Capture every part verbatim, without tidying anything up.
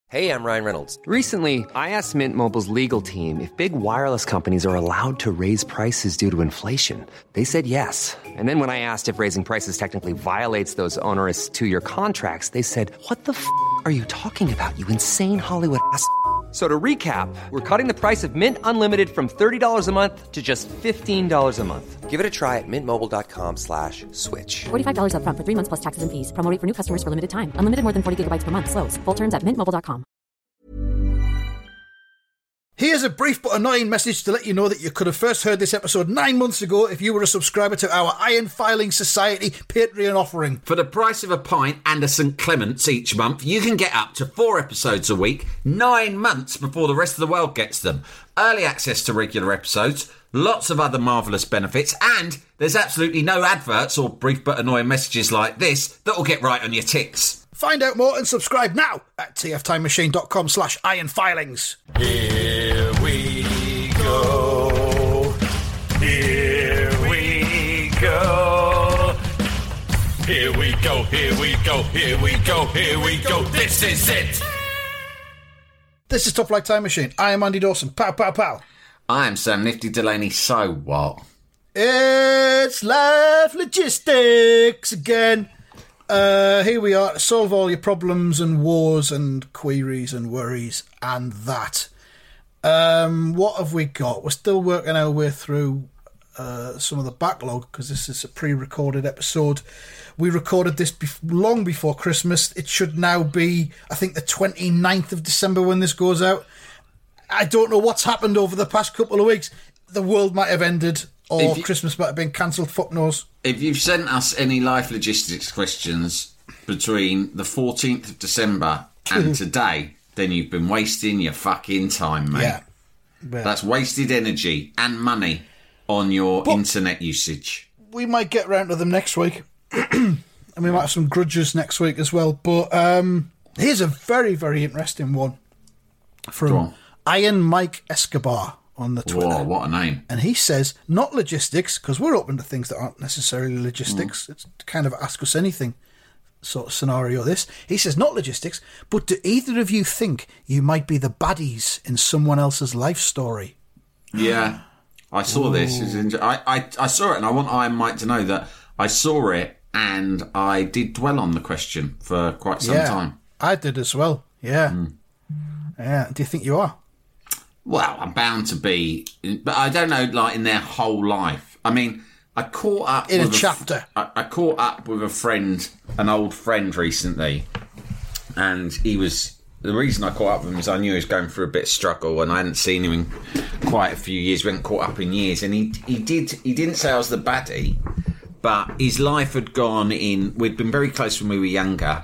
Hey, I'm Ryan Reynolds. Recently, I asked Mint Mobile's legal team if big wireless companies are allowed to raise prices due to inflation. They said yes. And then when I asked if raising prices technically violates those onerous two-year contracts, they said, what the f*** are you talking about, you insane Hollywood ass f- So to recap, we're cutting the price of Mint Unlimited from thirty dollars a month to just fifteen dollars a month. Give it a try at mintmobile.com slash switch. forty-five dollars up front for three months plus taxes and fees. Promo rate for new customers for limited time. Unlimited more than forty gigabytes per month. Slows full terms at mint mobile dot com. Here's a brief but annoying message to let you know that you could have first heard this episode nine months ago if you were a subscriber to our Iron Filing Society Patreon offering. For the price of a pint and a Saint Clement's each month, you can get up to four episodes a week, nine months before the rest of the world gets them. Early access to regular episodes, lots of other marvellous benefits, and there's absolutely no adverts or brief but annoying messages like this that will get right on your tits. Find out more and subscribe now at tftimemachine.com slash ironfilings. Here we go. Here we go. Here we go, here we go, here we go, here we go. This is it. This is Top Flight Time Machine. I am Andy Dawson. Pow, pow, pow. I am Sam Nifty Delaney. So what? It's Life Logistics again. Uh, here we are to solve all your problems and wars and queries and worries and that. Um, what have we got? We're still working our way through uh, some of the backlog because this is a pre-recorded episode. We recorded this bef- long before Christmas. It should now be, I think, the twenty-ninth of December when this goes out. I don't know what's happened over the past couple of weeks. The world might have ended, or you, Christmas might have been cancelled, fuck knows. If you've sent us any life logistics questions between the fourteenth of December and today, then you've been wasting your fucking time, mate. Yeah. yeah. That's wasted energy and money on your but internet usage. We might get round to them next week. And we might have some grudges next week as well. But um, here's a very, very interesting one from Iron Mike Escobar on the Twitter. Whoa, what a name. And he says, not logistics, because we're open to things that aren't necessarily logistics. Mm. It's kind of ask us anything sort of scenario, this. He says, not logistics, but do either of you think you might be the baddies in someone else's life story? Yeah, I saw Ooh. this. I, I, I saw it, and I want Iron Mike to know that I saw it, and I did dwell on the question for quite some yeah, time. I did as well, yeah. Mm. Yeah. Do you think you are? Well, I'm bound to be, but I don't know, like, in their whole life. I mean, I caught up in with a chapter. A, I, I caught up with a friend, an old friend recently, and he was. The reason I caught up with him is I knew he was going through a bit of struggle, and I hadn't seen him in quite a few years. We hadn't caught up in years, and he he did he didn't say I was the baddie, but his life had gone in. We'd been very close when we were younger,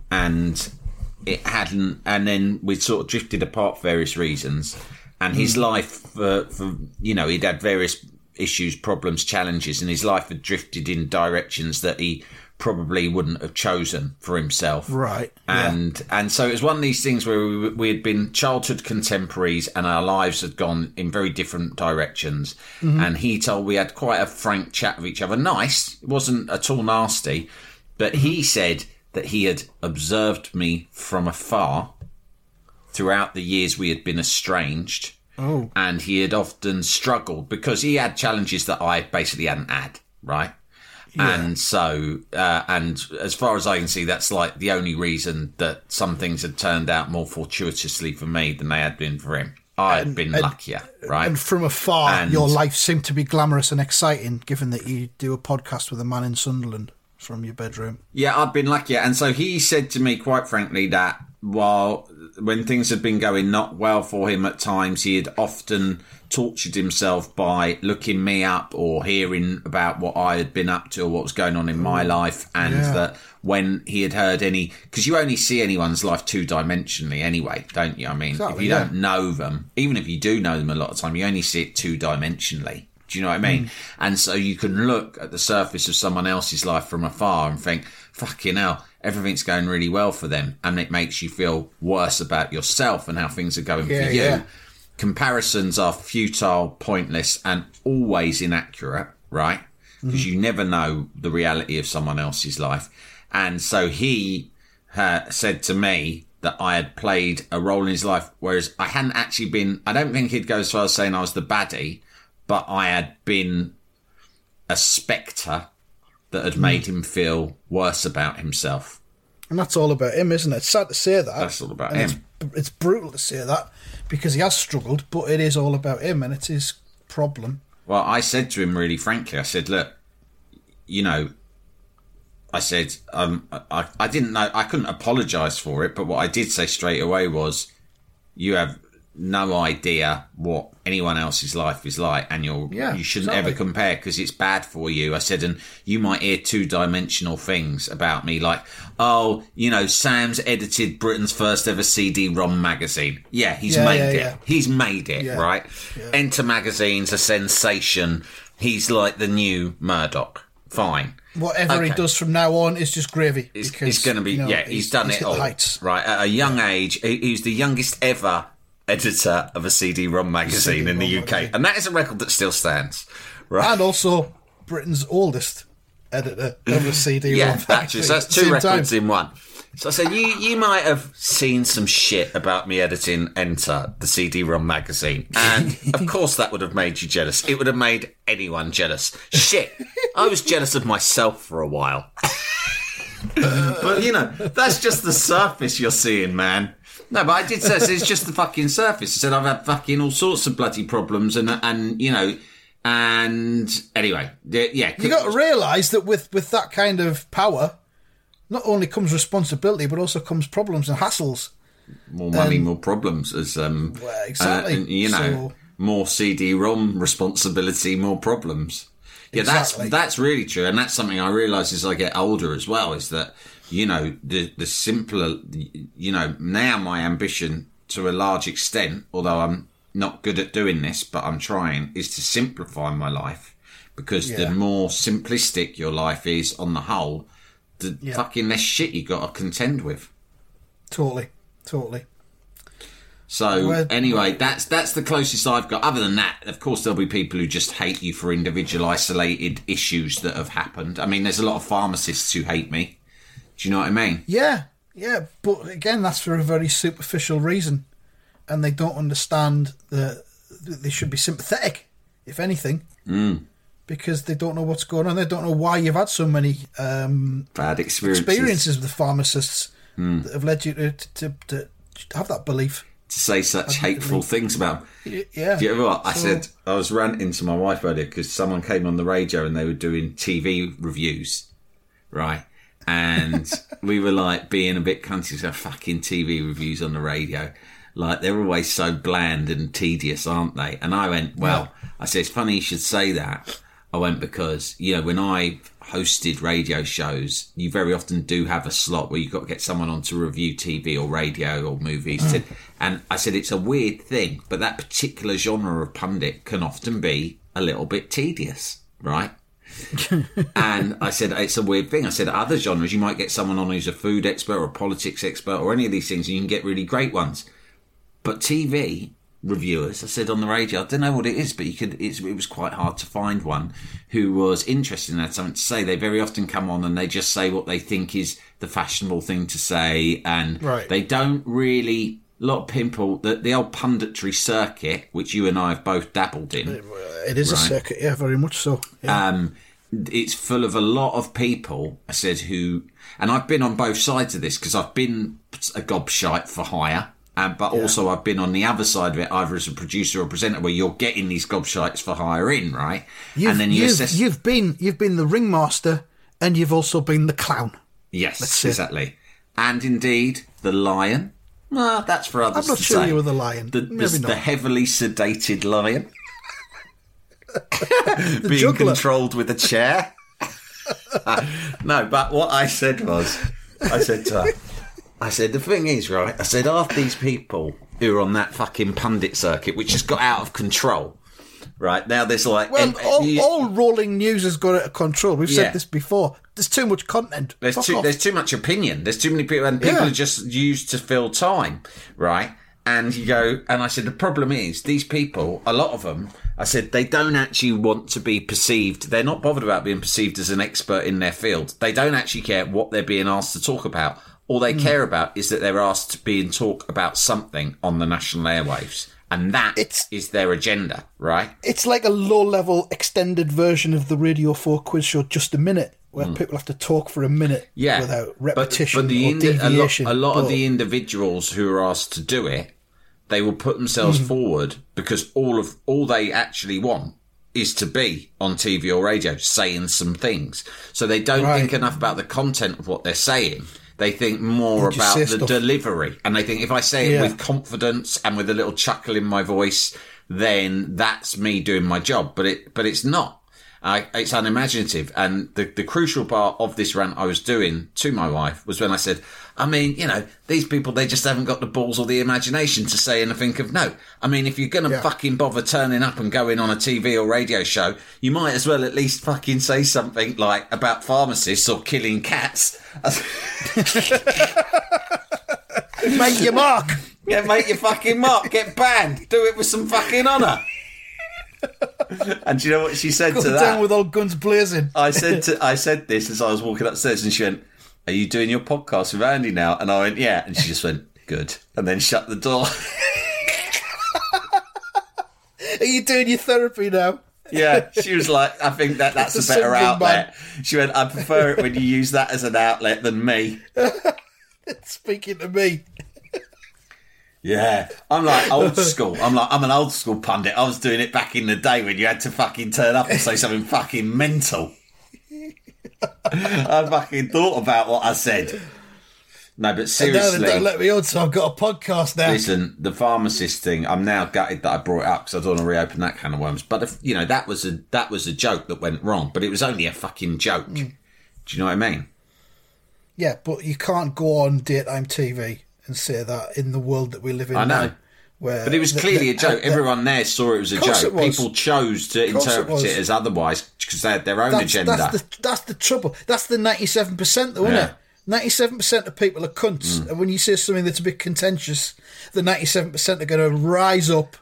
and it hadn't. And then we'd sort of drifted apart for various reasons. And his life, for, for you know, he'd had various issues, problems, challenges, and his life had drifted in directions that he probably wouldn't have chosen for himself. Right. And yeah. and so it was one of these things where we, we had been childhood contemporaries and our lives had gone in very different directions. Mm-hmm. And he told we had quite a frank chat with each other. Nice. It wasn't at all nasty. But he said that he had observed me from afar throughout the years we had been estranged. Oh. And he had often struggled because he had challenges that I basically hadn't had, right? Yeah. And so, uh, and as far as I can see, that's like the only reason that some things had turned out more fortuitously for me than they had been for him. I had been and, luckier, right? And from afar, and, your life seemed to be glamorous and exciting, given that you do a podcast with a man in Sunderland from your bedroom. Yeah, I'd been luckier. And so he said to me, quite frankly, that while when things had been going not well for him at times, he had often tortured himself by looking me up or hearing about what I had been up to or what was going on in my life. And yeah. that when he had heard any, because you only see anyone's life two-dimensionally anyway, don't you? I mean, exactly, if you yeah. don't know them, even if you do know them a lot of the time, you only see it two-dimensionally. Do you know what I mean? Mm. And so you can look at the surface of someone else's life from afar and think, fucking hell, everything's going really well for them. And it makes you feel worse about yourself and how things are going yeah, for you. Yeah. Comparisons are futile, pointless, and always inaccurate, right? Because mm. you never know the reality of someone else's life. And so he uh, said to me that I had played a role in his life, whereas I hadn't actually been, I don't think he'd go as far as saying I was the baddie, but I had been a spectre that had made him feel worse about himself. And that's all about him, isn't it? It's sad to say that. That's all about and him. It's, it's brutal to say that because he has struggled, but it is all about him and it's his problem. Well, I said to him really frankly, I said, look, you know, I said, um, I, I didn't know, I couldn't apologise for it, but what I did say straight away was, you have no idea what anyone else's life is like, and you're, yeah, you shouldn't exactly. ever compare because it's bad for you. I said, and you might hear two-dimensional things about me, like, oh, you know, Sam's edited Britain's first ever C D ROM magazine. Yeah, he's yeah, made yeah, it. yeah. He's made it, yeah. right? Yeah. Enter Magazine's a sensation. He's like the new Murdoch. Fine. Whatever Okay. he does from now on is just gravy. It's, because, it's going to be, you know, yeah, he's, done he's it hit all. the heights. Right, at a young age, he, he's the youngest ever editor of a C D ROM magazine in the U K. magazine. And that is a record that still stands. Right. And also Britain's oldest editor of a C D. Yeah, actually, so that's two Same records time. in one. So I said, you you might have seen some shit about me editing Enter, the C D ROM magazine. And, of course, that would have made you jealous. It would have made anyone jealous. Shit, I was jealous of myself for a while. But, you know, that's just the surface you're seeing, man. No, but I did say, it's just the fucking surface. I said, I've had fucking all sorts of bloody problems and, and you know, and anyway, yeah. You got to realise that with, with that kind of power, not only comes responsibility, but also comes problems and hassles. More money, Um, more problems. As um, well, exactly. uh, and, you know, So- more C D ROM responsibility, more problems. Yeah, Exactly. that's that's really true, and that's something I realise as I get older as well. Is that, you know, the the simpler, you know, now my ambition to a large extent, although I'm not good at doing this, but I'm trying, is to simplify my life, because Yeah. the more simplistic your life is on the whole, the Yeah. fucking less shit you got to contend with. Totally, totally. So Well, anyway, that's that's the closest I've got. Other than that, of course, there'll be people who just hate you for individual isolated issues that have happened. I mean, there's a lot of pharmacists who hate me. Do you know what I mean? Yeah, yeah, but again, that's for a very superficial reason, and they don't understand that they should be sympathetic, if anything, Mm. because they don't know what's going on. They don't know why you've had so many um, Bad experiences. experiences with pharmacists Mm. that have led you to, to, to have that belief. To say such hateful things about them. Y- Yeah. Do you know what? I So- said, I was ranting to my wife earlier because someone came on the radio and they were doing T V reviews, right? And we were like being a bit cunty, so fucking T V reviews on the radio. Like, they're always so bland and tedious, aren't they? And I went, well, I said, it's funny you should say that. I went, because, you know, when I hosted radio shows, you very often do have a slot where you've got to get someone on to review T V or radio or movies. Mm. And I said, it's a weird thing, but that particular genre of pundit can often be a little bit tedious, right? And I said, it's a weird thing. I said, other genres, you might get someone on who's a food expert or a politics expert or any of these things, and you can get really great ones. But T V reviewers, I said on the radio, I don't know what it is, but you could. It's, it was quite hard to find one who was interested and had something to say. They very often come on and they just say what they think is the fashionable thing to say, and Right. they don't really. A lot of people, the, the old punditry circuit, which you and I have both dabbled in. It is a Right. circuit, yeah, very much so. Yeah. Um, it's full of a lot of people, I said, who, and I've been on both sides of this because I've been a gobshite for hire, um, but also I've been on the other side of it, either as a producer or presenter, where you're getting these gobshites for hire in, right? You've, and then you you've, assess. you've been you've been the ringmaster, and you've also been the clown. Yes, That's it. exactly. And indeed, the lion. Well, that's for others I'm not to sure say. you were the lion. The, Maybe the, not. the heavily sedated lion. The Being juggler. controlled with a chair. No, but what I said was, I said to her, I said, the thing is, right, I said, half these people who are on that fucking pundit circuit, which has got out of control, right, now there's like... Well, and- all, you- all rolling news has got out of control. We've Yeah. said this before. There's too much content. There's Fuck too, off. there's too much opinion. There's too many people, and people Yeah. are just used to fill time, right? And you go, and I said, the problem is, these people, a lot of them, I said, they don't actually want to be perceived. They're not bothered about being perceived as an expert in their field. They don't actually care what they're being asked to talk about. All they mm. care about is that they're asked to be and talk about something on the national airwaves. And that it's, is their agenda, right? It's like a low-level extended version of the Radio four quiz show Just a Minute, where mm. people have to talk for a minute yeah, without repetition but, but the or indi- deviation. A lot, a lot but, of the individuals who are asked to do it, they will put themselves mm. forward because all of all they actually want is to be on T V or radio saying some things. So they don't right. think enough about the content of what they're saying. They think more about the stuff. delivery. And they think if I say it yeah. with confidence and with a little chuckle in my voice, then that's me doing my job. But it, but it's not. I, it's unimaginative. And the, the crucial part of this rant I was doing to my wife was when I said, I mean, you know, these people, they just haven't got the balls or the imagination to say anything of no. I mean, if you're going to yeah. fucking bother turning up and going on a T V or radio show, you might as well at least fucking say something like about pharmacists or killing cats. Make your mark. Yeah, make your fucking mark. Get banned. Do it with some fucking honour. And do you know what she said Go to down that? With all guns blazing. I said to, I said this as I was walking upstairs, and she went, "Are you doing your podcast with Andy now?" And I went, "Yeah." And she just went, "Good," and then shut the door. Are you doing your therapy now? Yeah, she was like, "I think that that's a, a better outlet." Man. She went, "I prefer it when you use that as an outlet than me." Speaking to me. Yeah, I'm like old school. I'm like, I'm an old school pundit. I was doing it back in the day when you had to fucking turn up and say something fucking mental. I fucking thought about what I said. No, but seriously. And now they don't let me on, so I've got a podcast now. Listen, the pharmacist thing, I'm now gutted that I brought it up because I don't want to reopen that can of worms. But, if, you know, that was a that was a joke that went wrong. But it was only a fucking joke. Mm. Do you know what I mean? Yeah, but you can't go on daytime T V and say that in the world that we live in. I know. Now, where but it was clearly the, the, a joke. The, Everyone there saw it was a joke. People chose to interpret it, it as otherwise because they had their own that's, agenda. That's the, that's the trouble. That's the ninety-seven percent though, isn't yeah. it? ninety-seven percent of people are cunts. Mm. And when you say something that's a bit contentious, the ninety-seven percent are going to rise up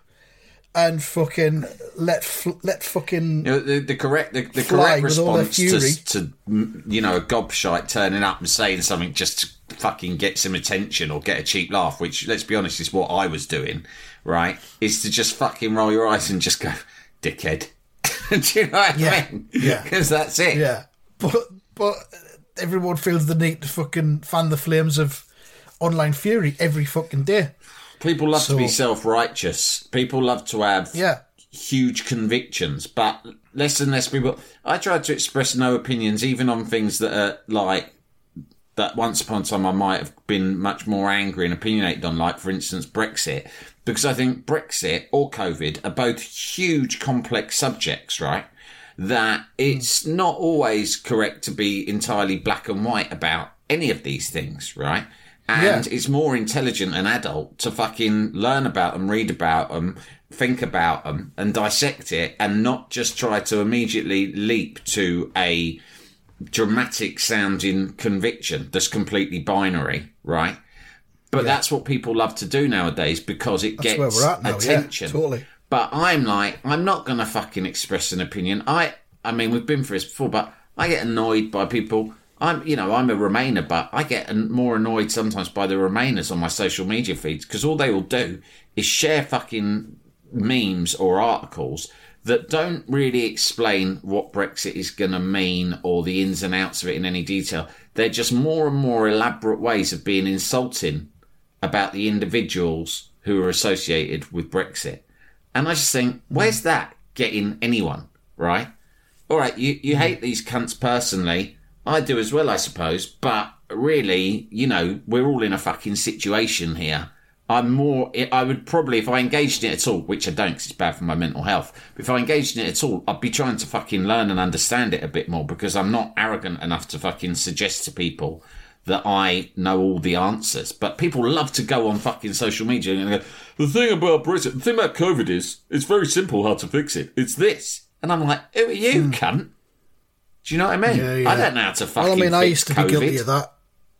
and fucking let let fucking you know, the, the correct the, the correct response to, to you know a gobshite turning up and saying something just to fucking get some attention or get a cheap laugh, which let's be honest is what I was doing, right? Is to just fucking roll your eyes and just go, dickhead. Do you know what yeah. I mean? Yeah, because that's it. Yeah, but but everyone feels the need to fucking fan the flames of online fury every fucking day. People love so, to be self-righteous. People love to have yeah. huge convictions, but less and less people... I try to express no opinions, even on things that are like... that once upon a time I might have been much more angry and opinionated on, like, for instance, Brexit. Because I think Brexit or COVID are both huge, complex subjects, right? That it's mm. not always correct to be entirely black and white about any of these things, right? And yeah. it's more intelligent and adult to fucking learn about them, read about them, think about them, and dissect it, and not just try to immediately leap to a dramatic sounding conviction that's completely binary, right? But yeah. that's what people love to do nowadays because it that's gets now, attention. Yeah, totally. But I'm like, I'm not going to fucking express an opinion. I, I mean, we've been through this before, but I get annoyed by people. I'm, you know, I'm a Remainer, but I get more annoyed sometimes by the Remainers on my social media feeds because all they will do is share fucking memes or articles that don't really explain what Brexit is going to mean or the ins and outs of it in any detail. They're just more and more elaborate ways of being insulting about the individuals who are associated with Brexit. And I just think, where's that getting anyone, right? All right, you, you hate these cunts personally. I do as well, I suppose. But really, you know, we're all in a fucking situation here. I'm more, I would probably, if I engaged in it at all, which I don't because it's bad for my mental health, but if I engaged in it at all, I'd be trying to fucking learn and understand it a bit more because I'm not arrogant enough to fucking suggest to people that I know all the answers. But people love to go on fucking social media and go, the thing about Brexit, the thing about COVID is, it's very simple how to fix it. It's this. And I'm like, who are you, mm. cunt? Do you know what I mean? Yeah, yeah. I don't know how to fucking well, I mean, fix I used to COVID. be guilty of that.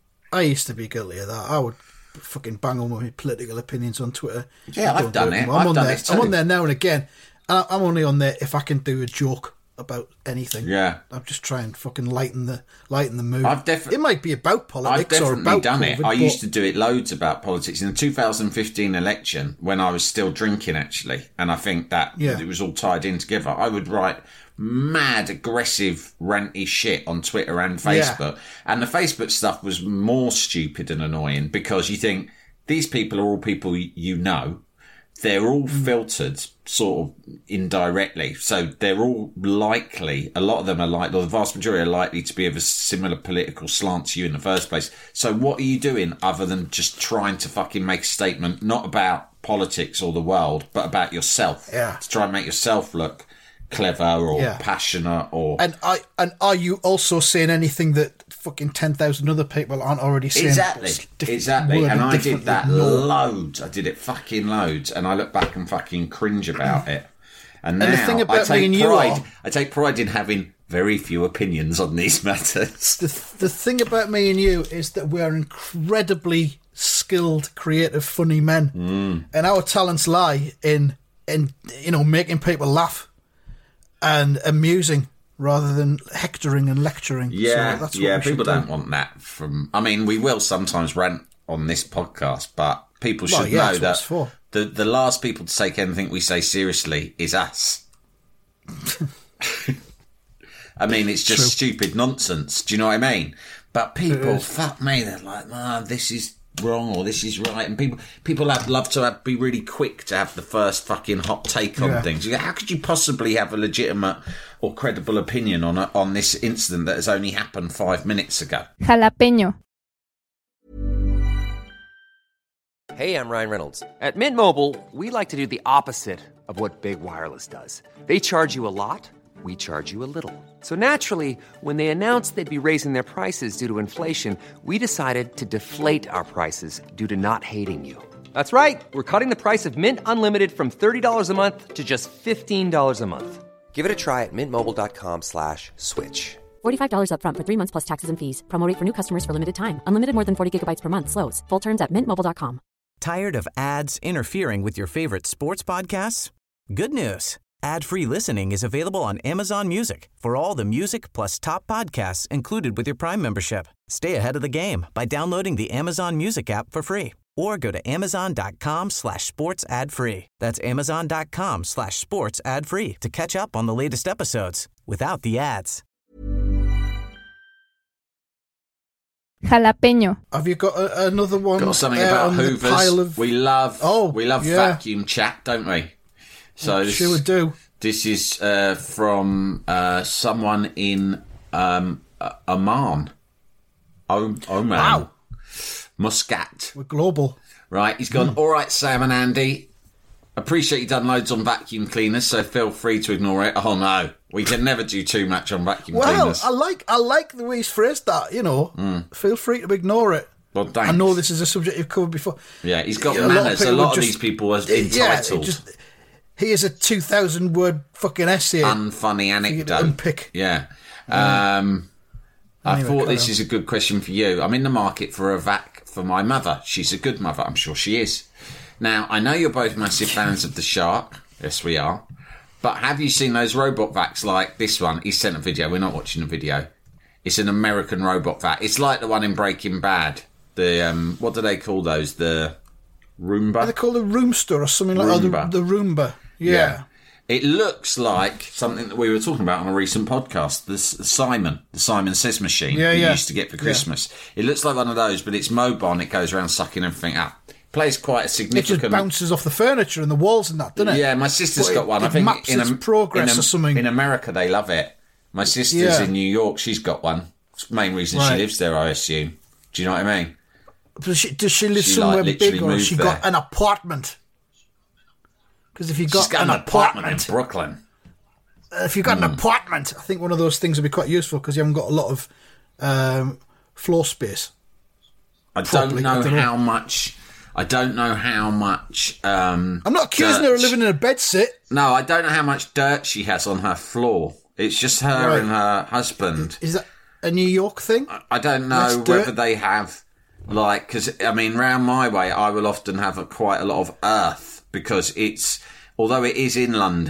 I used to be guilty of that. I would fucking bang on with my political opinions on Twitter. Yeah, I've done it. I'm I've on done there. it too. I'm on there now and again. I'm only on there if I can do a joke about anything. Yeah. I'm just trying to fucking lighten the lighten the mood. I've defi- it might be about I've politics or definitely about done COVID, it. I but- used to do it loads about politics in the two thousand fifteen election when I was still drinking, actually, and I think that Yeah. it was all tied in together. I would write mad, aggressive, ranty shit on Twitter and Facebook, and the Facebook stuff was more stupid and annoying because you think these people are all people you know. They're all filtered sort of indirectly. So they're all likely, a lot of them are likely, or the vast majority are likely to be of a similar political slant to you in the first place. So what are you doing other than just trying to fucking make a statement, not about politics or the world, but about yourself? Yeah. To try and make yourself look clever or Yeah. passionate or... And I and are you also saying anything that fucking ten thousand other people aren't already saying? Exactly, Diff- exactly. worded And I did differently? that No. loads. I did it fucking loads. And I look back and fucking cringe about it. And now And the thing I about me take and you pride. are- I take pride in having very few opinions on these matters. The the thing about me and you is that we are incredibly skilled, creative, funny men, Mm. and our talents lie in in you know making people laugh and amusing rather than hectoring and lecturing. Yeah, so that's what yeah. we should People do. don't want that from. I mean, we will sometimes rant on this podcast, but people Well, should yeah, know that's what that it's for. the the last people to take anything we say seriously is us. I mean, it's just True. stupid nonsense. Do you know what I mean? But people, fuck me, they're like, nah, this is wrong or this is right, and people people have, love to have, be really quick to have the first fucking hot take on Yeah. things. You go, how could you possibly have a legitimate or credible opinion on a, on this incident that has only happened five minutes ago? Jalapeño. Hey, I'm Ryan Reynolds. At Mint Mobile, we like to do the opposite of what Big Wireless does. They charge you a lot, we charge you a little. So naturally, when they announced they'd be raising their prices due to inflation, we decided to deflate our prices due to not hating you. That's right. We're cutting the price of Mint Unlimited from thirty dollars a month to just fifteen dollars a month. Give it a try at mintmobile.com slash switch. forty-five dollars up front for three months plus taxes and fees. Promo rate for new customers for limited time. Unlimited more than forty gigabytes per month. Slows full terms at mint mobile dot com. Tired of ads interfering with your favorite sports podcasts? Good news. Ad-free listening is available on Amazon Music for all the music plus top podcasts included with your Prime membership. Stay ahead of the game by downloading the Amazon Music app for free or go to amazon.com slash sports ad free. That's amazon.com slash sports ad free to catch up on the latest episodes without the ads. Jalapeño. Have you got a, another one? Got something uh, about on the Hoovers. pile of- We love, Oh, we love yeah. vacuum chat, don't we? So this, Sure do. this is uh, from uh, someone in um, uh, Oman, o- Oman, Wow. Muscat. We're global. Right, he's gone. All right, Sam and Andy. Appreciate you've done loads on vacuum cleaners, so feel free to ignore it. Oh no, we can never do too much on vacuum Well, cleaners. I like I like the way he's phrased that. You know, feel free to ignore it. Well, thanks. I know this is a subject you've covered before. Yeah, he's got A lot of manners. A people lot of just- these people are Yeah, entitled. it just here's a two thousand word fucking essay. Unfunny anecdote. unpick. Yeah. Um, I Anyway, thought carry this on. is a good question for you. I'm in the market for a vac for my mother. She's a good mother. I'm sure she is. Now, I know you're both massive fans of The Shark. Yes, we are. But have you seen those robot vacs like this one? He sent a video. We're not watching the video. It's an American robot vac. It's like the one in Breaking Bad. The, um, what do they call those? The Roomba? Are they called a Roomster or something like that? Roomba. The, the Roomba. Yeah. It looks like something that we were talking about on a recent podcast, the S- Simon, the Simon Says machine Yeah, we yeah. used to get for Christmas. It looks like one of those, but it's mobile and it goes around sucking everything up. Plays quite a It just significant... bounces off the furniture and the walls and that, doesn't it? Yeah, my sister's But got it- one. it I think maps in, its Am- progress in, Am- or something. in America they love it. My sister's Yeah. in New York. She's got one. It's the main reason Right. she lives there, I assume. Do you know what I mean? Does she, does she live She, somewhere like, literally big, or has moved she got there. an apartment? Because if you got, She's got an, an apartment, apartment, in Brooklyn. uh, if you've got Hmm. an apartment, I think one of those things would be quite useful because you haven't got a lot of um, floor space. I Probably, don't I know don't know. how much... I don't know how much... Um, I'm not accusing her of dirt- living in a bedsit. No, I don't know how much dirt she has on her floor. It's just her Right. and her husband. Is that a New York thing? I don't Less know dirt? whether they have, like, because, I mean, round my way, I will often have a, quite a lot of earth because it's, although it is in London,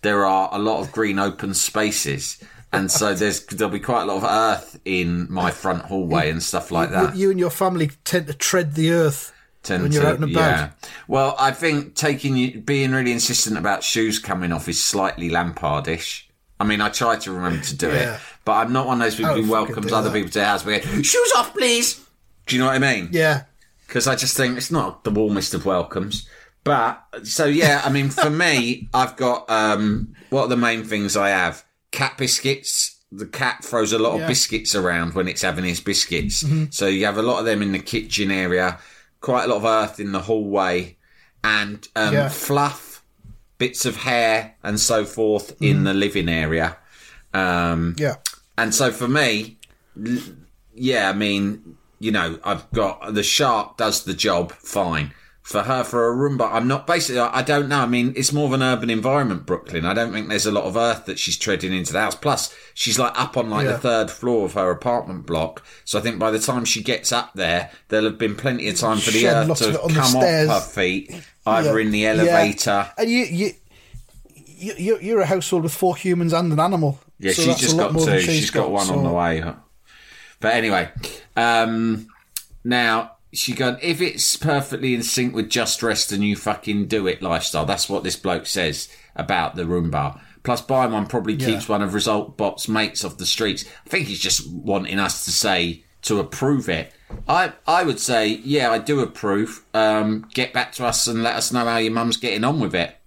there are a lot of green open spaces. And so there's there'll be quite a lot of earth in my front hallway and stuff like that. You and your family tend to tread the earth Tend when you're to, out and about. Yeah. Well, I think taking you, being really insistent about shoes coming off is slightly Lampardish. I mean, I try to remember to do Yeah. it, but I'm not one of those people I who don't fucking welcomes do other that. people to their house. We go, shoes off, please. Do you know what I mean? Yeah. Because I just think it's not the warmest of welcomes. But so yeah, I mean, for me, I've got um, what are the main things I have? Cat biscuits. The cat throws a lot of Yeah. biscuits around when it's having his biscuits. Mm-hmm. So you have a lot of them in the kitchen area, quite a lot of earth in the hallway, and um, Yeah. fluff, bits of hair, and so forth in the living area. Um, Yeah. and so for me, l- yeah, I mean, you know, I've got the shark does the job fine. For her, for a Roomba, I'm not basically, I I don't know. I mean, it's more of an urban environment, Brooklyn. I don't think there's a lot of earth that she's treading into the house. Plus, she's like up on like Yeah. the third floor of her apartment block. So I think by the time she gets up there, there'll have been plenty of time for the Shed earth lots to of it on the come stairs. off her feet, either Yeah. in the Yeah. elevator. And you, you, you, you- you're a household with four humans and an animal. Yeah, so she's that's just a lot got more than two. She's got one so- on the way. But anyway, um, now she gone, if it's perfectly in sync with just rest and you fucking do it lifestyle. That's what this bloke says about the Roomba. Plus, buying one probably keeps one of Result Bot's mates off the streets. I think he's just wanting us to say, to approve it. I I would say, yeah, I do approve. Um, get back to us and let us know how your mum's getting on with it.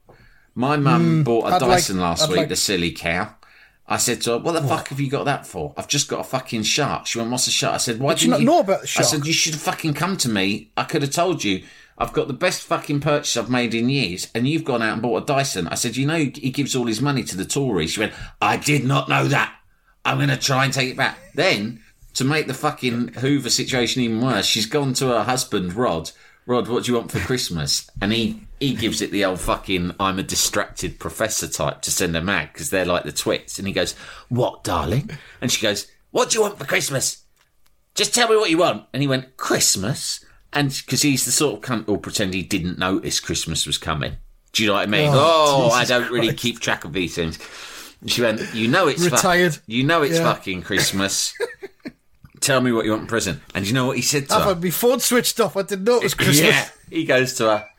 My mum bought a I'd like- Dyson last I'd week, like- the silly cow. I said to her, what the fuck have you got that for? I've just got a fucking shark. She went, what's a shark? I said, why Did you didn't not know about the shark? I said, you should have fucking come to me. I could have told you. I've got the best fucking purchase I've made in years, and you've gone out and bought a Dyson. I said, you know, he gives all his money to the Tories. She went, I did not know that. I'm going to try and take it back. Then, to make the fucking Hoover situation even worse, she's gone to her husband, Rod. Rod, what do you want for Christmas? And he, he gives it the old fucking I'm a distracted professor type to send her mad because they're like the twits. And he goes, what, darling? And she goes, what do you want for Christmas? Just tell me what you want. And he went, Christmas? And because he's the sort of cunt who'll pretend he didn't notice Christmas was coming. Do you know what I mean? Oh, Oh, I Jesus don't really Christ. keep track of these things. And she went, you know it's fu- Retired. you know it's Yeah. fucking Christmas. Tell me what you want in present. And you know what he said to I've her? had my phone switched off. I didn't know it was Christmas. Yeah. He goes to her,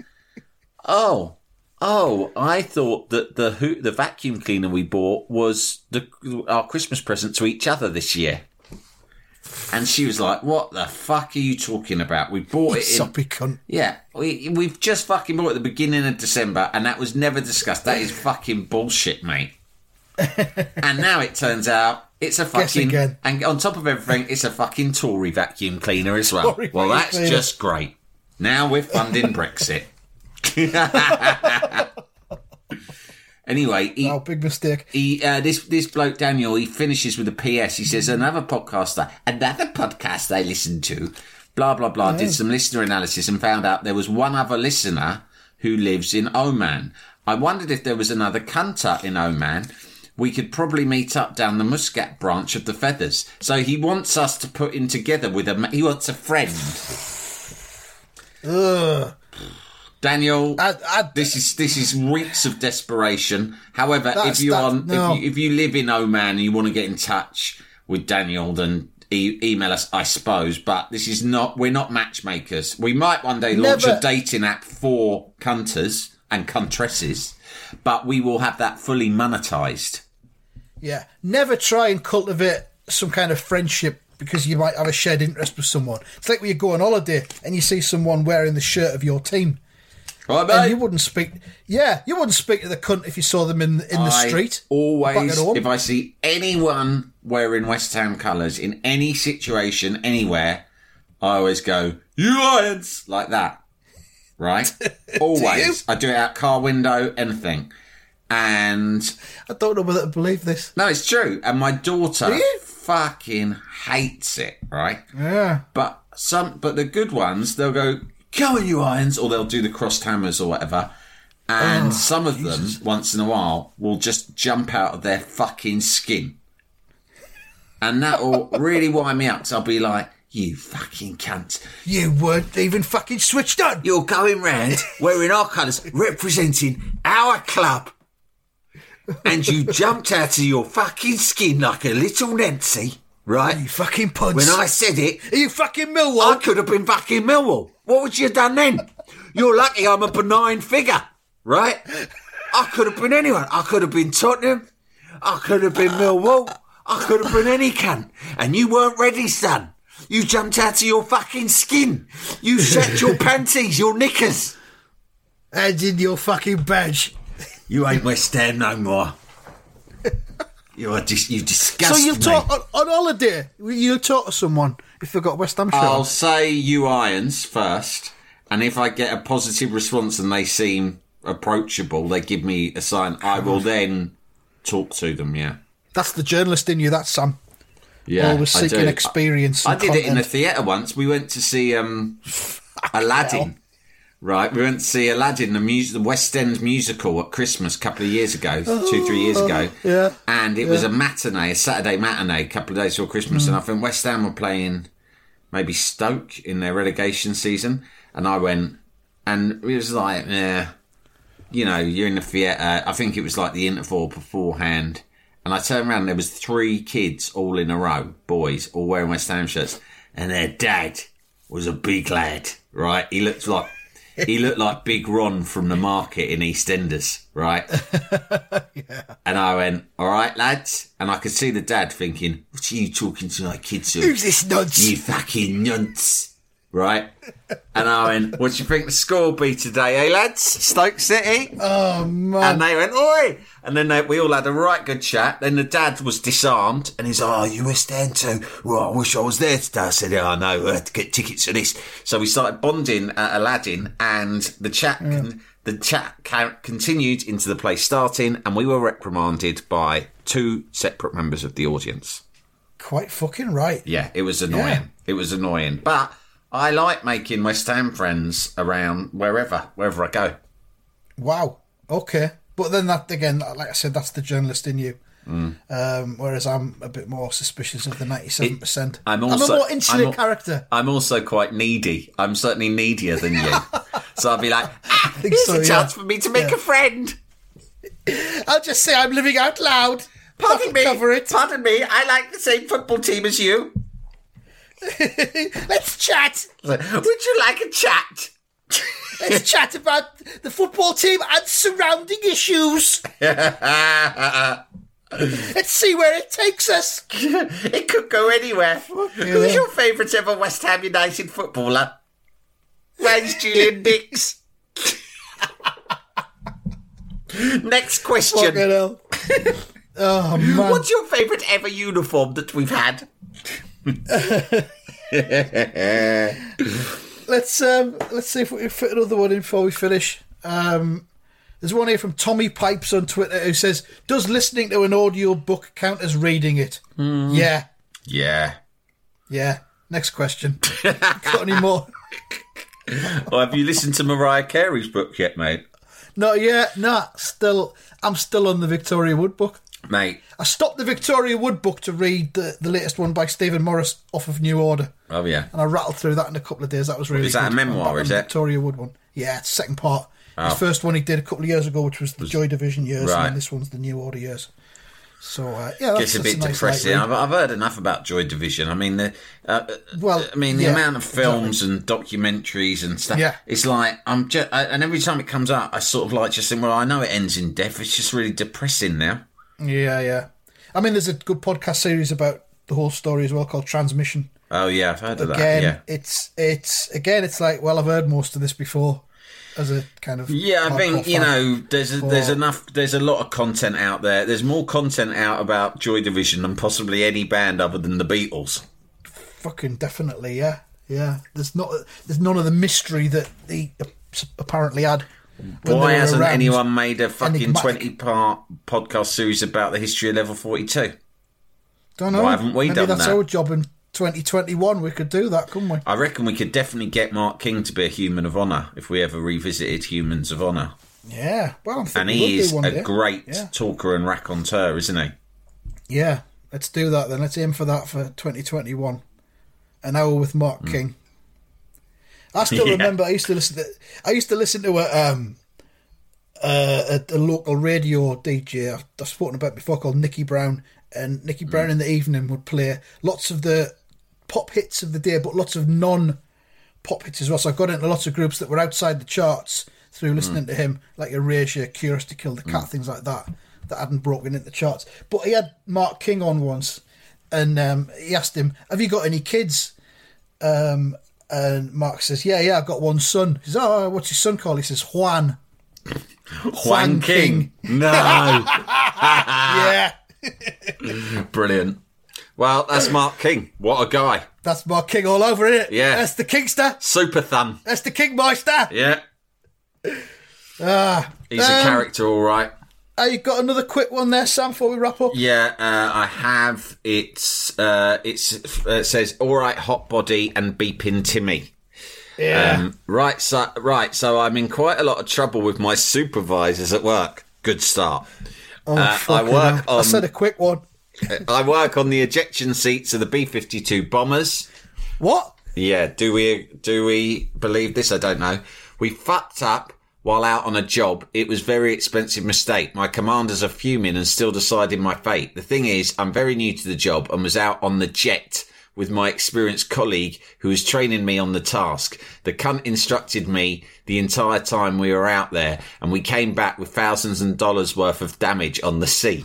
oh, oh, I thought that the who, the vacuum cleaner we bought was the our Christmas present to each other this year. And she was like, what the fuck are you talking about? We bought You it in... soppy cunt. Yeah, we, we've just fucking bought it at the beginning of December, and that was never discussed. That is fucking bullshit, mate. And now it turns out it's a Guess fucking... again. And on top of everything, it's a fucking Tory vacuum cleaner as well. Tory Well, vacuum that's cleaner. just great. Now we're funding Brexit. Anyway, he, Oh, big mistake. he, uh, this this bloke Daniel, he finishes with a P S. He says, another podcaster, another podcast I listened to, blah blah blah. Did some listener analysis and found out there was one other listener who lives in Oman. I wondered if there was another cunter in Oman. We could probably meet up down the Muscat branch of the Feathers. So he wants us to put him together with a. He wants a friend. Ugh. Daniel, I, I, this is this is weeks of desperation. However, That's- if you that- are no. if you if you live in Oman and you want to get in touch with Daniel, then e- email us, I suppose. But this is not we're not matchmakers. We might one day launch Never- a dating app for cunters and cuntresses, but we will have that fully monetized. yeah. Never try and cultivate some kind of friendship because you might have a shared interest with someone. It's like when you go on holiday and you see someone wearing the shirt of your team. Right, And mate? you wouldn't speak. Yeah, you wouldn't speak to the cunt if you saw them in in the I street. Always, back at home. if I see anyone wearing West Ham colours in any situation, anywhere, I always go, "You Lions!" like that. Right? Always. I do it out car window, anything. And I don't know whether to believe this. no, it's true. And my daughter Do you? fucking hates it. Right? Yeah. But some, but the good ones, they'll go, "Come on, you Irons," or they'll do the crossed hammers or whatever. And Oh, some of them, once in a while, will just jump out of their fucking skin. And that'll really wind me up. So I'll be like, "You fucking cunt. You weren't even fucking switched on. You're going round wearing our colours, representing our club. and you jumped out of your fucking skin like a little Nancy, right? You fucking punch. When I said it, Are you fucking Millwall? I could have been fucking Millwall. What would you have done then? You're lucky I'm a benign figure, right? I could have been anyone. I could have been Tottenham. I could have been Millwall. I could have been any cunt. And you weren't ready, son. You jumped out of your fucking skin. You shat your panties, your knickers. And in your fucking badge. You ain't West Ham no more. You are just, you disgust So you'll me. talk on, on holiday. You'll talk to someone if they've got a West Ham shirt. I'll on. say you irons first, and if I get a positive response and they seem approachable, they give me a sign, I will then talk to them, yeah. That's the journalist in you, that's Sam. Yeah, Always I seeking do. experience. I and did it in content. a theatre once. We went to see um, Aladdin. Right, we went to see Aladdin, the, mus- the West End musical at Christmas a couple of years ago, two, three years ago. yeah, And it was a matinee, a Saturday matinee, a couple of days before Christmas. And I think West Ham were playing maybe Stoke in their relegation season. And I went, and it was like, yeah, you know, you're in the theatre. I think it was like the interval beforehand. And I turned around and there was three kids all in a row, boys, all wearing West Ham shirts. And their dad was a big lad, right? He looked like... He looked like Big Ron from the market in EastEnders, right? yeah. And I went, all right, lads. And I could see the dad thinking, what are you talking to my kids? Of? Who's this nonce? You fucking nonce, right? And I went, what do you think the score will be today, eh, lads? Stoke City? Oh, man. And they went, oi! And then they, we all had a right good chat. Then the dad was disarmed, and he's like, oh, you West Ham too? Well, I wish I was there today. I said, yeah, I know, I had to get tickets for this. So we started bonding at Aladdin, and the chat con- the chat ca- continued into the play starting, and we were reprimanded by two separate members of the audience. Quite fucking right. Yeah, it was annoying. Yeah. It was annoying. But I like making West Ham friends around wherever, wherever I go. Wow. Okay. But then that, again, like I said, that's the journalist in you. Mm. Um, whereas I'm a bit more suspicious of the ninety-seven percent. It, I'm, also, I'm a more insular I'm, character. I'm also quite needy. I'm certainly needier than you. So I'll be like, ah, think here's so, a yeah. chance for me to make Yeah. a friend. I'll just say I'm living out loud. Pardon That'll me. cover it. Pardon me. I like the same football team as you. Let's chat. Would you like a chat? Let's chat about the football team and surrounding issues. Let's see where it takes us. It could go anywhere. Who's your favourite ever West Ham United footballer? Mine's Julian Dix. Next question. Fucking hell. Oh, man. What's your favourite ever uniform that we've had? Let's um, let's see if we can fit another one in before we finish. Um, there's one here from Tommy Pipes on Twitter who says, does listening to an audio book count as reading it? Mm. Yeah. Yeah. Yeah. Next question. Got any more? Well, have you listened to Mariah Carey's book yet, mate? Not yet. Nah. Still, I'm still on the Victoria Wood book. Mate. I stopped the Victoria Wood book to read the, the latest one by Stephen Morris off of New Order. Oh, yeah. And I rattled through that in a couple of days. That was really Is that good. a memoir, I'm back is on it? the Victoria Wood one. Yeah, it's the second part. Oh. His first one he did a couple of years ago, which was the Joy Division years, Right. and then this one's the New Order years. So, uh, yeah, that's, Gets a that's bit nice depressing. light I've, read. I've heard enough about Joy Division. I mean, the uh, Well, I mean the yeah, amount of films and documentaries and stuff. Yeah. It's like I'm just, I, and every time it comes out, I sort of like just think, well, I know it ends in death. It's just really depressing now. Yeah, yeah. I mean, there's a good podcast series about the whole story as well called Transmission. Oh yeah, I've heard of Again, that. Yeah. it's it's again, it's like, well, I've heard most of this before, as a kind of Yeah, I think hardcore you fan. know, there's a, there's Or- enough, there's a lot of content out there. There's more content out about Joy Division than possibly any band other than the Beatles. Fucking definitely, yeah, yeah. There's not, there's none of the mystery that he apparently had. when they Why were hasn't around. anyone made a fucking Enigmatic. twenty-part podcast series about the history of Level forty-two? Don't know. Why haven't we Maybe done that's that? our job in twenty twenty-one. We could do that, couldn't we? I reckon we could definitely get Mark King to be a human of honour if we ever revisited Humans of Honour. Yeah. Well, I'm thinking And we'll he do is one a day. great Yeah. talker and raconteur, isn't he? Yeah. Let's do that then. Let's aim for that for twenty twenty-one. An hour with Mark King. I still Yeah. remember. I used to listen to. I used to listen to a um, uh, a, a local radio D J I've, I've spoken about before called Nicky Brown, and Nicky Brown mm. in the evening would play lots of the pop hits of the day, but lots of non-pop hits as well. So I got into lots of groups that were outside the charts through listening mm. to him, like Erasure, Curious to Kill the Cat, mm. things like that, that hadn't broken into the charts. But he had Mark King on once, and um, he asked him, have you got any kids? Um, and Mark says, yeah, yeah, I've got one son. He says, oh, what's your son called? He says, Juan. Juan, Juan King. King. No. Yeah. Brilliant. Well, that's Mark King. What a guy. That's Mark King all over, isn't it? Yeah. That's the Kingster. Super thumb. That's the Kingmeister. Yeah. Ah, He's um, a character, all right. Uh, you got another quick one there, Sam, before we wrap up? Yeah, uh, I have. It's, uh, it's, uh, it says, all right, hot body and beeping Timmy. Yeah. Um, right, so, right, so I'm in quite a lot of trouble with my supervisors at work. Good start. Oh, uh, I work hell. on... I said a quick one. I work on the ejection seats of the B fifty-two bombers. What? Yeah, do we do we believe this? I don't know. We fucked up while out on a job. It was a very expensive mistake. My commanders are fuming and still deciding my fate. The thing is, I'm very new to the job and was out on the jet with my experienced colleague who was training me on the task. The cunt instructed me the entire time we were out there, and we came back with thousands of dollars worth of damage on the seat.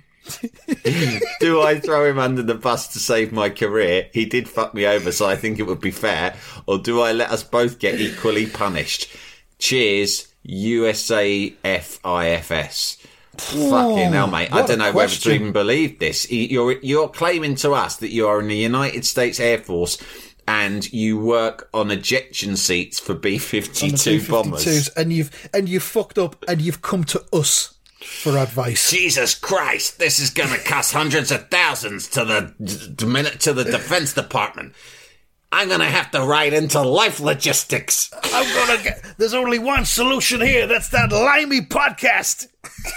Do I throw him under the bus to save my career? He did fuck me over, so I think it would be fair. Or do I let us both get equally punished? Cheers, U S A F I F S. Fucking hell, mate. I don't know whether to even believe this. You're, you're claiming to us that you are in the United States Air Force and you work on ejection seats for B fifty-two bombers. And you've, and you've fucked up and you've come to us for advice. Jesus Christ, this is going to cost hundreds of thousands to the to the Defense Department. I'm going to have to write into Life Logistics. I'm going to get... There's only one solution here. That's that Limey podcast.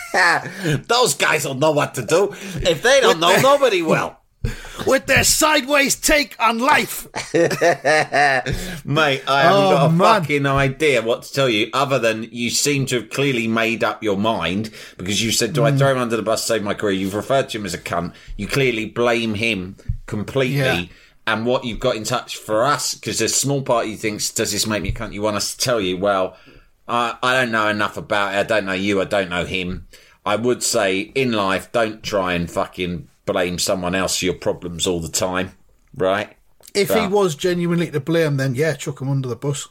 Those guys will know what to do. If they don't know, nobody will. With their sideways take on life. Mate, I haven't oh, got a man. fucking idea what to tell you, other than you seem to have clearly made up your mind, because you said, do mm. I throw him under the bus to save my career? You've referred to him as a cunt. You clearly blame him completely. Yeah. And what you've got in touch for us, because a small part of you thinks, does this make me a cunt? You want us to tell you, well, I, I don't know enough about it. I don't know you. I don't know him. I would say, in life, don't try and fucking blame someone else for your problems all the time, right? If but, he was genuinely to blame, then yeah, chuck him under the bus.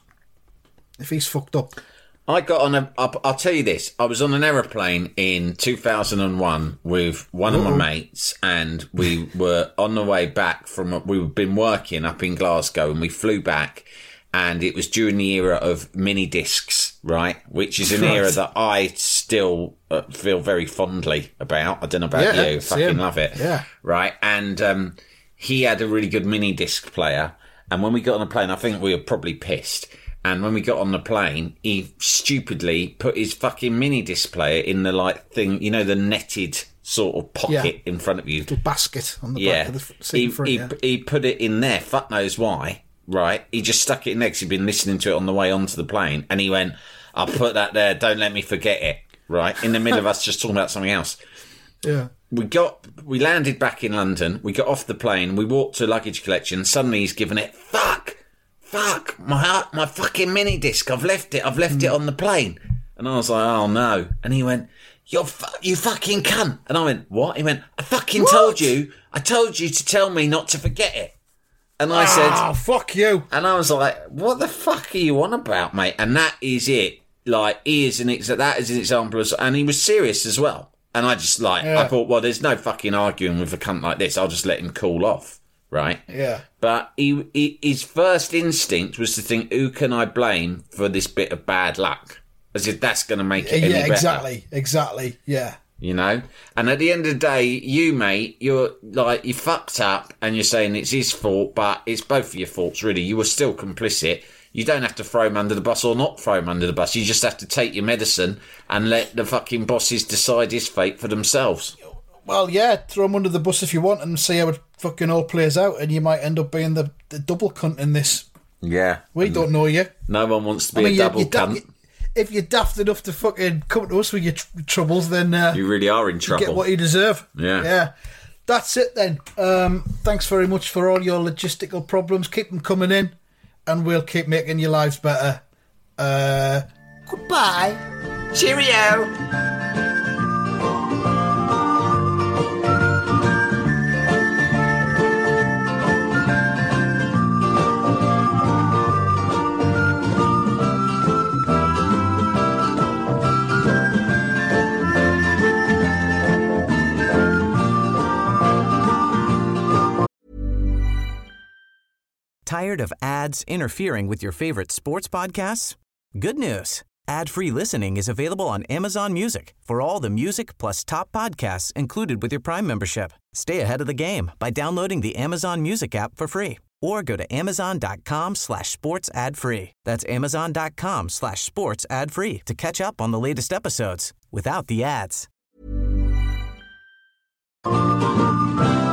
If he's fucked up. I got on a... I'll, I'll tell you this. I was on an aeroplane in two thousand one with one Uh-oh. of my mates, and we were on the way back from... We've been working up in Glasgow, and we flew back, and it was during the era of mini discs, right? Which is an right. era that I still uh, feel very fondly about. I don't know about yeah, you. Fucking same. love it. Yeah. Right? And um, he had a really good mini disc player, and when we got on the plane, I think we were probably pissed. And when we got on the plane, he stupidly put his fucking mini disc player in the like thing, you know, the netted sort of pocket yeah. in front of you. Little basket on the yeah. back of the seat he, in front, he, yeah. he put it in there, fuck knows why, right? He just stuck it in there because he'd been listening to it on the way onto the plane. And he went, I'll put that there, don't let me forget it, right? In the middle of us just talking about something else. Yeah. We got, we landed back in London, we got off the plane, we walked to luggage collection, suddenly he's given it, fuck! Fuck, my my fucking mini disc, I've left it, I've left mm. it on the plane. And I was like, oh no. And he went, You're fu- you fucking cunt. And I went, what? He went, I fucking what? told you, I told you to tell me not to forget it. And I oh, said, oh, fuck you. And I was like, what the fuck are you on about, mate? And that is it. Like, he is an ex- that is an example of, and he was serious as well. And I just like, yeah. I thought, well, there's no fucking arguing with a cunt like this. I'll just let him cool off. Right? Yeah. But he, he, his first instinct was to think, who can I blame for this bit of bad luck? As if that's going to make it yeah, any better. exactly. Exactly. Yeah. You know? And at the end of the day, you, mate, you're like, you fucked up and you're saying it's his fault, but it's both of your faults, really. You were still complicit. You don't have to throw him under the bus or not throw him under the bus. You just have to take your medicine and let the fucking bosses decide his fate for themselves. Well, yeah, throw him under the bus if you want and see how it fucking all plays out, and you might end up being the, the double cunt in this. Yeah. We don't know you. No one wants to be I mean, a double you, you cunt. if you're daft enough to fucking come to us with your tr- troubles, then uh, You really are in trouble. you get what you deserve. Yeah. Yeah. That's it then. Um, thanks very much for all your logistical problems. Keep them coming in, and we'll keep making your lives better. Uh, goodbye. Cheerio. Tired of ads interfering with your favorite sports podcasts? Good news. Ad-free listening is available on Amazon Music for all the music plus top podcasts included with your Prime membership. Stay ahead of the game by downloading the Amazon Music app for free or go to amazon.com slash sports ad free. That's amazon.com slash sports ad free to catch up on the latest episodes without the ads.